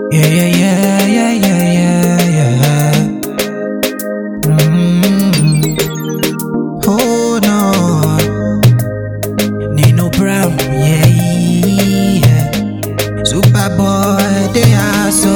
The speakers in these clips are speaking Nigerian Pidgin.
Yeah, yeah, yeah, yeah, yeah, yeah, yeah. Hold on. Nino Brown, yeah, yeah. Superboy, they are so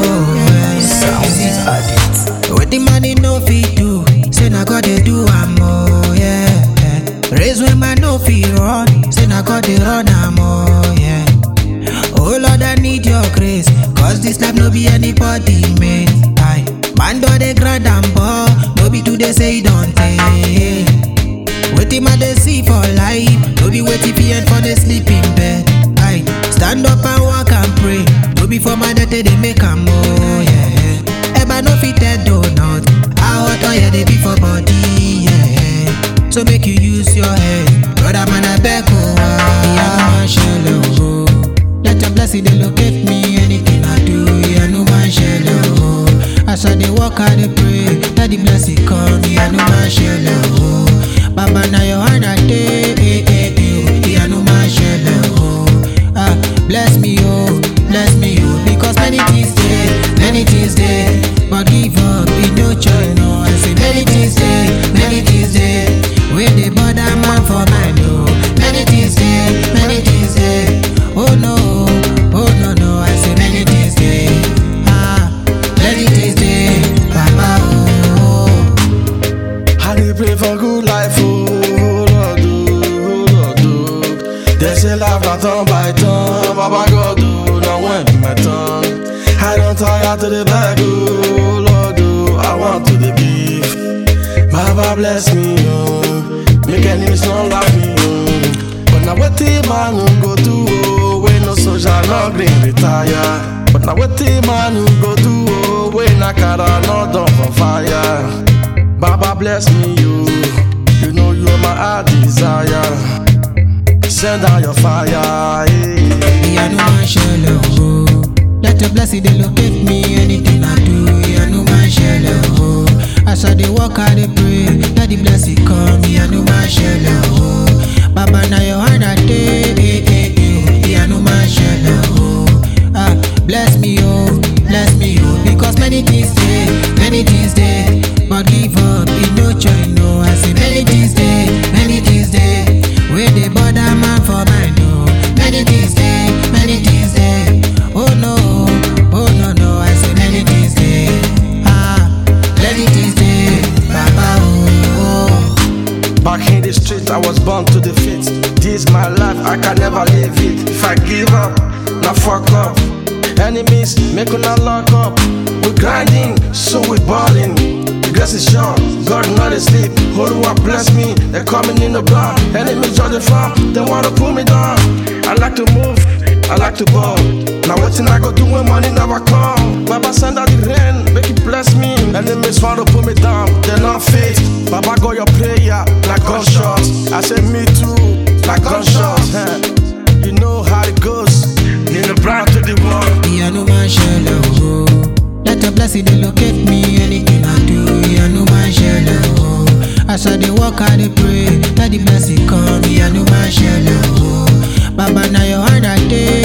what the money no fit do, say na God they do am oh, yeah. Raise when man no fit run, say na God they run am oh, yeah. Oh Lord, I need your grace, cause this life no be anybody made. Aye, man do they grind and ball, no be today say it don't take. Waiting man they see for life, no be waiting for end for the sleep in bed. Aye, stand up and walk and pray, no be for my death they make am oh, yeah. Eba no fit dead donut, how hot oh yeah they be for body, yeah. So make you use your head, brother man I beg oh, yeah, oh. Let your blessing they locate me, anything I do, yeah, no man shall oh. As I they walk I they pray, that the blessing come, yeah, no man shall oh. Baba na your hand I take, yeah, no man shall oh. Ah, bless me oh, because many things there, but give up, it no choice no. I say many things there, where they bother man for my no. Many things there, oh no, I say many things there, many things there, Baba oh. I dey pray for good life, oh Lord, oh. They say life not turn by turn, Baba God, oh, now when be my turn. I don't tire to the bag, oh Lord, oh, I want to the beef. Baba bless me, oh, make enemies not love me, oh. But now what the man who go do, oh, when no soldier not green retire. But now what the man who go do, oh, when a car not done for fire. Baba bless me, you know you are my heart desire. Send out your fire, yeah. Yeah, no man shall oh. Let your blessing they locate me, anything I do, yeah, no man shall oh. As I they walk I they pray, that the blessing come, yeah, no man shall oh. Baba na your hand I take, yeah, no man shall oh. Ah, bless me oh, because many things there, but give up, it no choice no. I say many things there, where they bother man for my no. Many things there, oh no, I say many things there, many things there, Baba oh. Back in the street, I was born to defeat. This my life, I can never leave it. If I give up, now fuck up. Enemies, make una lock up. We grinding, so we balling. The grass is short, God not asleep. Hold up, bless me, they're coming in the block. Enemies just the farm, they wanna pull me down. I like to move, I like to ball. Now what thing I go do when money never come? Baba send out the rain, make it bless me. Enemies wanna pull me down, they're not fit. Baba got your prayer, like gunshots. I said me too, like gunshots. You know how it goes. Nino Brown to the wall. Yeah, no man shall oh. Let your blessing they locate me, anything I do, yeah, no man shall oh. As I they walk I they pray, that the blessing come, yeah, no man shall oh. Baba na your hand I take.